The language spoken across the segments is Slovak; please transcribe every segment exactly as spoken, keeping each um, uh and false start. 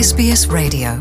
es bí es Radio.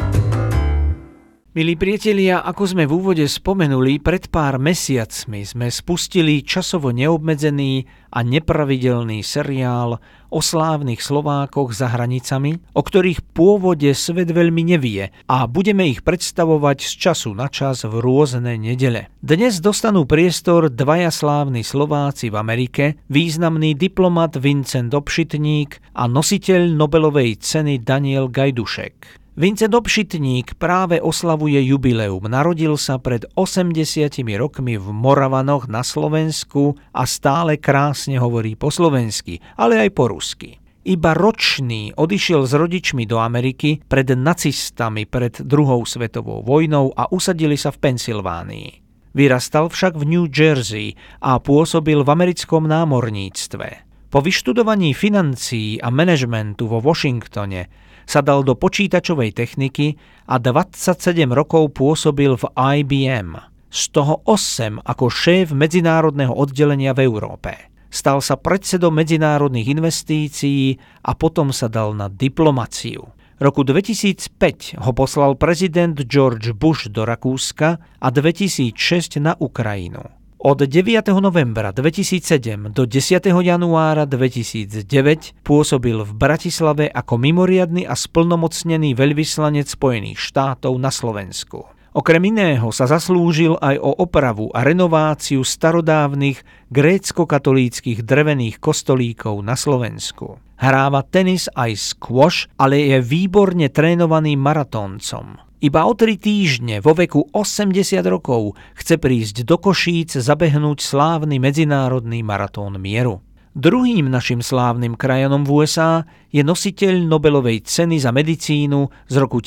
Milí priatelia, ako sme v úvode spomenuli, pred pár mesiacmi sme spustili časovo neobmedzený a nepravidelný seriál o slávnych Slovákoch za hranicami, o ktorých pôvode svet veľmi nevie a budeme ich predstavovať z času na čas v rôzne nedele. Dnes dostanú priestor dvaja slávni Slováci v Amerike, významný diplomat Vincent Obšitník a nositeľ Nobelovej ceny Daniel Gajdušek. Vincent Obšitník práve oslavuje jubileum. Narodil sa pred osemdesiatimi rokmi v Moravanoch na Slovensku a stále krásne hovorí po slovensky, ale aj po rusky. Iba ročný odišiel s rodičmi do Ameriky pred nacistami pred druhou svetovou vojnou a usadili sa v Pensylvánii. Vyrastal však v New Jersey a pôsobil v americkom námorníctve. Po vyštudovaní financií a manažmentu vo Washingtone sa dal do počítačovej techniky a dvadsaťsedem rokov pôsobil v í bí em, z toho osem ako šéf medzinárodného oddelenia v Európe. Stal sa predsedom medzinárodných investícií a potom sa dal na diplomaciu. Roku dvetisícpäť ho poslal prezident George Bush do Rakúska a dvetisícšesť na Ukrajinu. Od deviateho novembra dvetisícsedem do desiateho januára dvetisícdeväť pôsobil v Bratislave ako mimoriadny a splnomocnený veľvyslanec Spojených štátov na Slovensku. Okrem iného sa zaslúžil aj o opravu a renováciu starodávnych grécko-katolíckych drevených kostolíkov na Slovensku. Hráva tenis aj squash, ale je výborne trénovaným maratóncom. Iba o tri týždne vo veku osemdesiat rokov chce prísť do Košíc zabehnúť slávny medzinárodný maratón mieru. Druhým našim slávnym krajanom v ú es á je nositeľ Nobelovej ceny za medicínu z roku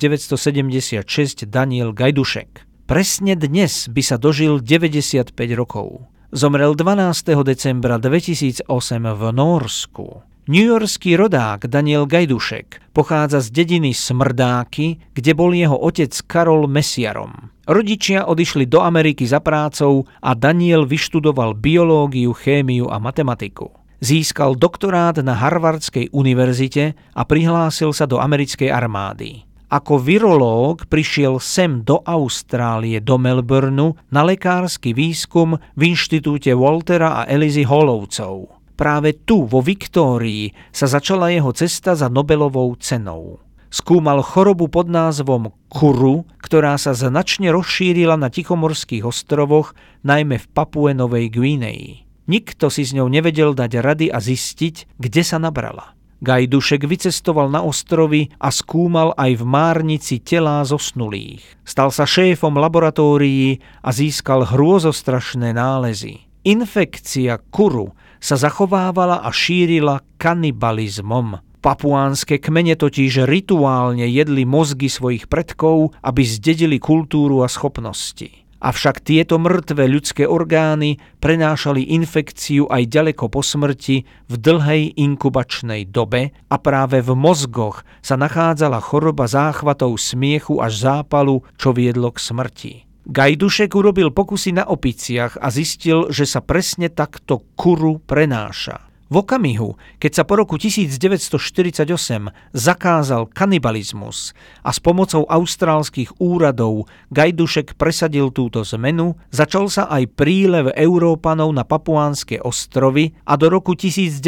devätnásťsedemdesiatšesť Daniel Gajdušek. Presne dnes by sa dožil deväťdesiatpäť rokov. Zomrel dvanásteho decembra dvetisícosem v Nórsku. Newyorský rodák Daniel Gajdušek pochádza z dediny Smrdáky, kde bol jeho otec Karol mesiarom. Rodičia odišli do Ameriky za prácou a Daniel vyštudoval biológiu, chémiu a matematiku. Získal doktorát na Harvardskej univerzite a prihlásil sa do americkej armády. Ako virológ prišiel sem do Austrálie, do Melbourneu, na lekársky výskum v inštitúte Waltera a Elizy Hallovcov. Práve tu, vo Viktórii, sa začala jeho cesta za Nobelovou cenou. Skúmal chorobu pod názvom kuru, ktorá sa značne rozšírila na Tichomorských ostrovoch, najmä v Papue Novej Guinei. Nikto si s ňou nevedel dať rady a zistiť, kde sa nabrala. Gajdušek vycestoval na ostrovy a skúmal aj v Márnici telá zosnulých. Stal sa šéfom laboratórií a získal hrôzostrašné nálezy. Infekcia kuru sa zachovávala a šírila kanibalizmom. Papuánske kmene totiž rituálne jedli mozgy svojich predkov, aby zdedili kultúru a schopnosti. Avšak tieto mŕtve ľudské orgány prenášali infekciu aj ďaleko po smrti v dlhej inkubačnej dobe a práve v mozgoch sa nachádzala choroba záchvatov smiechu až zápalu, čo viedlo k smrti. Gajdušek urobil pokusy na opiciach a zistil, že sa presne takto kuru prenáša. V okamihu, keď sa po roku devätnásťštyridsaťosem zakázal kanibalizmus a s pomocou austrálskych úradov Gajdušek presadil túto zmenu, začal sa aj prílev Európanov na Papuánske ostrovy a do roku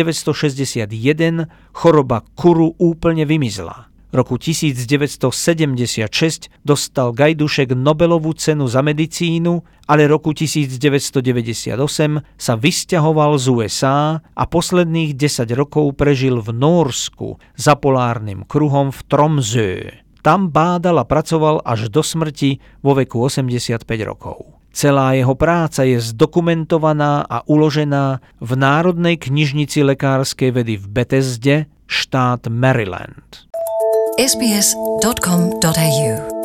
devätnásťšesťdesiatjeden choroba kuru úplne vymizla. V roku devätnásťsedemdesiatšesť dostal Gajdušek Nobelovú cenu za medicínu, ale roku devätnásťdeväťdesiatosem sa vysťahoval z ú es á a posledných desať rokov prežil v Nórsku za polárnym kruhom v Tromsø. Tam bádal a pracoval až do smrti vo veku osemdesiatpäť rokov. Celá jeho práca je zdokumentovaná a uložená v Národnej knižnici lekárskej vedy v Bethesde, štát Maryland. es bí es bodka com bodka á u